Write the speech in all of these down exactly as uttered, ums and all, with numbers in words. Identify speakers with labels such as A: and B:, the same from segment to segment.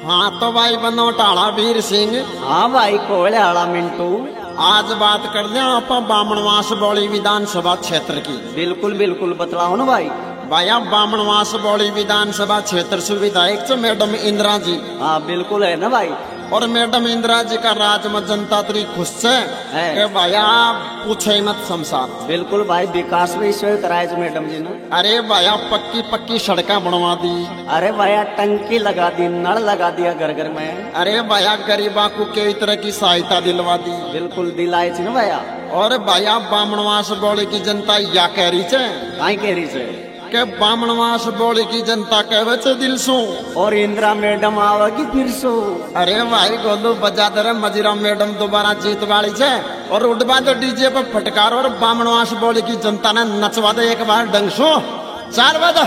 A: हाँ तो भाई बनो टाड़ा वीर सिंह।
B: हाँ भाई कोले आला मिंटू।
A: आज बात कर रहे आप बामणवास बौली विधानसभा क्षेत्र की।
B: बिल्कुल बिल्कुल बतलाओ ना भाई।
A: भाई आप बामणवास बौली विधानसभा क्षेत्र से विधायक से मैडम इंदिरा जी।
B: हाँ बिल्कुल है ना भाई।
A: और मैडम इंदिरा जी का राज में जनता तरी खुश है कि भाई आप पूछे मत संसार।
B: बिल्कुल भाई विकास भी ईश्वर कराए मैडम जी ने।
A: अरे भैया पक्की पक्की सड़का बनवा दी।
B: अरे भैया टंकी लगा दी, नल लगा दिया घर घर में।
A: अरे भैया गरीबा को कई तरह की सहायता दिलवा दी।
B: बिल्कुल दिलाई थी ना भैया।
A: और भैया बामणवास बौली की जनता या कह रही है
B: कहीं कह रही है
A: के बामणवास बौली की जनता कहवे छे दिल सो
B: और इंदिरा मैडम आवेगी फिर सो।
A: अरे भाई गोलू बजा दे मजीरा मैडम दोबारा जीत वाली छे और उड़वा दे डीजे पे फटकार और बामणवास बौली की जनता ने नचवा दे एक बार डंग सो चार बजे।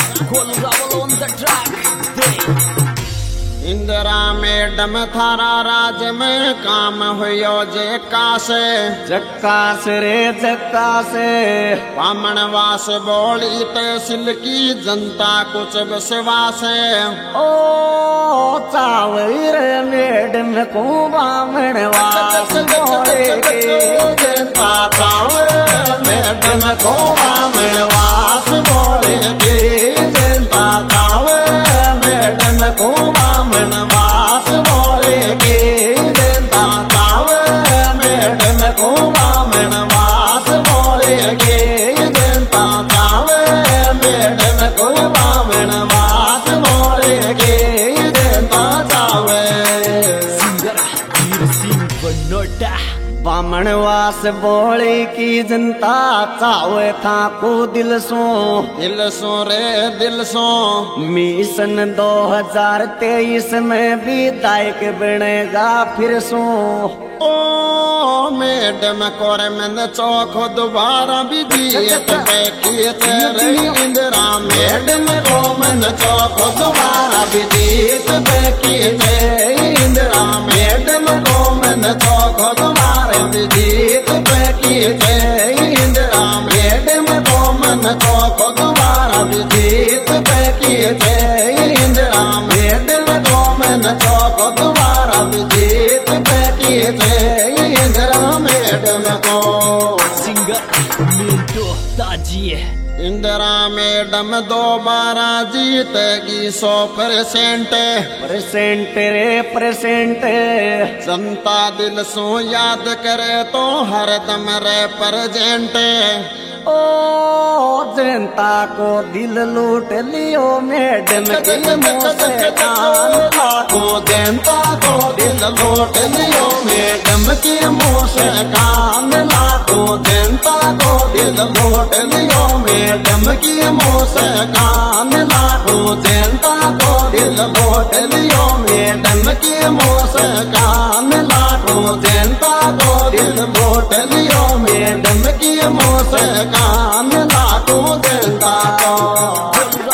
A: इंदिरा मैडम थारा राज में काम हुयो जे कासे
B: जक्कास रे जक्कास।
A: बामणवास बौली तहसील की जनता कुछ विश्वास
B: ओ चावल मैडम को बामणवास बौली की
A: जनता चावल मैडम को बामणवास बौली की जनता चावल मैडम को बामणवास बौली की जनता चावल मैडम को बामणवास बौली की जनता चावल मैडम को बामणवास बौली की जनता
B: बामणवास बौली की जनता चावे था को दिल सो
A: दिल सो रे दिल सो।
B: मिशन दो हजार तेईस में विधायक बनेगा फिर सो।
A: ओ मैडम कोर मन चौखो दोबारा भी जीत पे किए तेरे इंदिरा मैडम को मन चौखो दोबारा भी जीत पे किए तेरे इंदिरा मैडम को मन चौखो दोबारा भी जीत पे किए तेरे इंदिरा मैडम को मन चौखो दोबारा भी जीत पे किए तेरे इंदिरा मैडम को मन चौखो दोबारा भी जीत पे किए तेरे इंदिरा मैडम को। इंदिरा मैडम दोबारा जीतेगी सौ परसेंट
B: परसेंट रे परसेंट।
A: जनता दिल सो याद करे तो हरदम रे प्रेजेंट।
B: ओ जनता को दिल लूट लियो मैडम के मुंह से कान
A: को जनता को दिल लूट लियो मैडम के मुंह से कान लाखो जनता को दिल लूट लियो मैडम के मुंह से कान लाखो जनता को दिल लूट लियो मैडम के मुंह से कान लाखो जनता को दिल लूट लियो मैडम के मुंह से कान लाखो जनता को।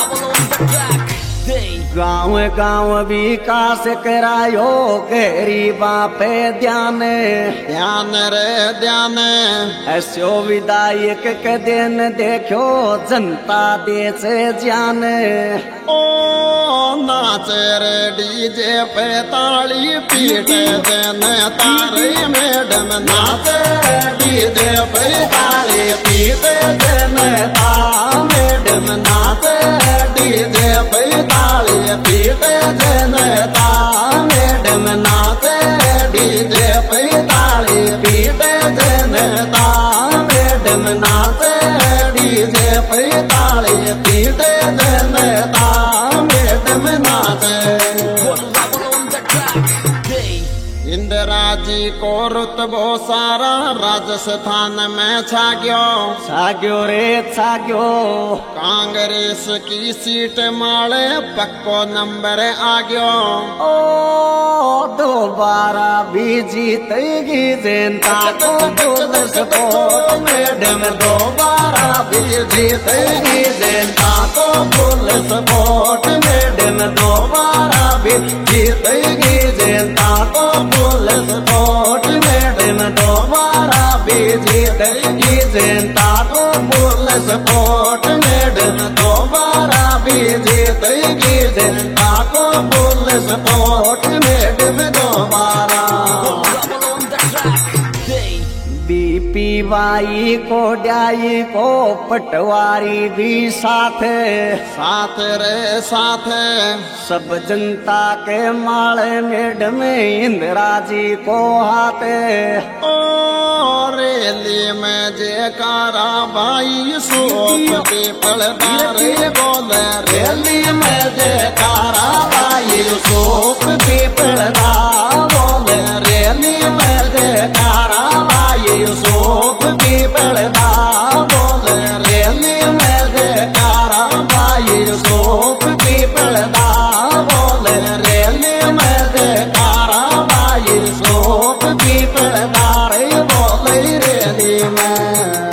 B: गाँव गाँव विकास करायो गरीबा पे ध्यान
A: ध्यान रे ध्यान।
B: ऐसो विधायक के दिन देखो जनता देश जान।
A: ओ नाच रे डीजे पे ताली पीटे देन तारे मैडम नाच डीजे पे ताली पीटे देन ता मैडम नाच डीजे पे ताली पीटे देन ता मैडम नाच डीजे पे ताली पीटे देन ता मैडम नाच डीजे पे ताली पीटे देन ता मैडम नाच। इंदिरा जी को रुतबो सारा राजस्थान में छाग्यो
B: छाग्यो रे छाग्यो।
A: कांग्रेस की सीट माले पक्को नंबर आ गयो।
B: ओ दोबारा भी जीतेगी जनता को फुल सपोर्ट मैडम दोबारा भी जीतेगी जनता को फुल सपोर्ट मैडम दोबारा भी जीतेगी जनता को फुल सपोर्ट मैडम दोबारा भी जीतेगी जनता को फुल सपोर्ट मैडम दोबारा भी जीतेगी जनता को फुल मैडम कोट मैडम दोबारा बीपी वाई को ड्याई को पटवारी भी साथ
A: साथ रे साथ
B: सब जनता के माले मैडम इंदिरा जी को हाथ
A: ओ रेली में जयकारा भाई सोप पीपलदारे बोले
B: रेली में जयकारा भाई सोप पीपलदा बोले रेली में जयकारा भाई सोप पीपलदा बोले रेली में जयकारा भाई सोप पीपलदा बोले रेली में जयकारा भाई सोप पीपलदा रे बोले रेली में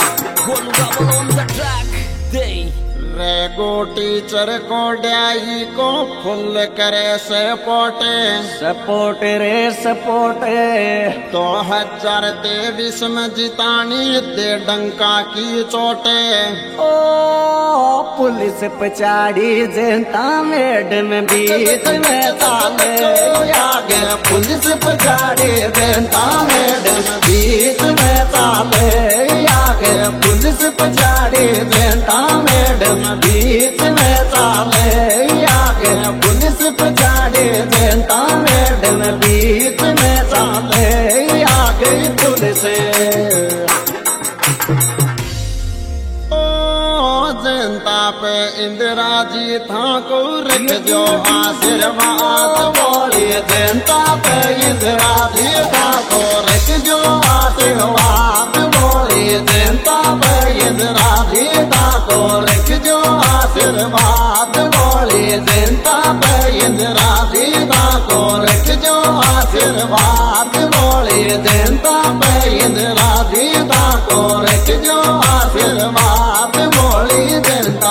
A: रे गो टीचर को ड्याई को फुल करे सपोर्टे
B: सपोर्ट रे सपोर्ट
A: दो हजार तेईस में जितानी दे डंका की चोटे
B: ओ पुलिस पचाड़ी जनता मैडम बीच में चाले आगे पुलिस पचाड़ी जनता मैडम बीच में चाले आगे पुलिस पचाड़ी जनता मैडम बीच में चाले आगे पुलिस पचाड़ी जनता मैडम बीच में चाले आगे पुलिस
A: जनता पे इंदिरा जी ठाकुर जो आशीर्वाद
B: बोलिए जनता पे इंदिरा जी ठाकुर जो आशीर्वाद बोलिए जनता पे इंदिरा जी ठाकुर जो आशीर्वाद बोलिए जनता पे इंदिरा जी ठाकुर जो आशीर्वाद बोलिए जनता पे इंदिरा जी ठाकुर जो आशीर्वाद बोलिए जनता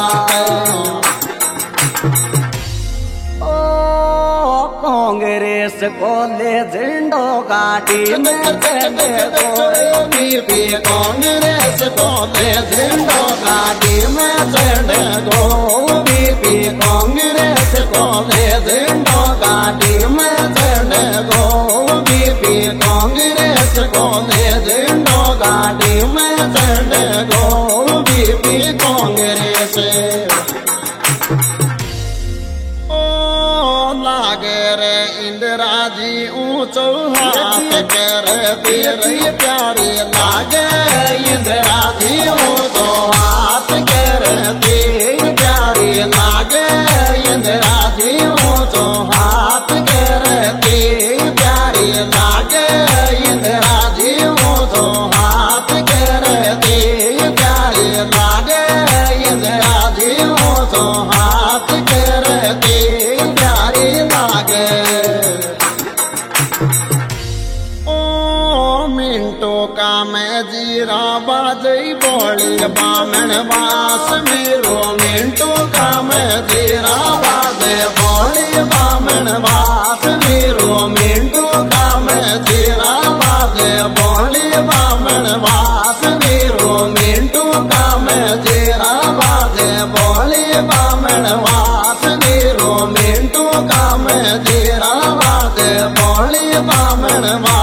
B: कांग्रेस को ले झंडो गाड़ी में चले गो बीपी कांग्रेस को ले झंडो गाड़ी में चले गो बीपी कांग्रेस को ले झंडो गाड़ी में चले गो बीपी कांग्रेस को ले झंडो गाड़ी में चले गो बीपी कांग्रेस
A: लागे रे इंदिरा जी ऊंचो हाथ करे तेरी प्यारी
B: लागे इंदिरा जी ऊंचो हाथ करे तेरी प्यारी लागे इंदिरा जी ऊंचो हाथ करे तेरी प्यारी लागे इंदिरा जी ऊंचो हाथ करे तेरी प्यारी लागे इंदिरा जी ऊंचो हाथ करे तेरी प्यारी लागे
A: ओ मिंटो का मैं जीरा बाजई बोली बामन वास मेरो
B: मिंटो का मैं जीरा बाजे बोली बामन वास मेरो मिंटो का मैं जीरा बाजे बोली बामन वास मेरो मिंटो का मैं जीरा बाजे बोली बामन वास मेरो मिंटो का मैं जीरा बाजे बोली बामन वास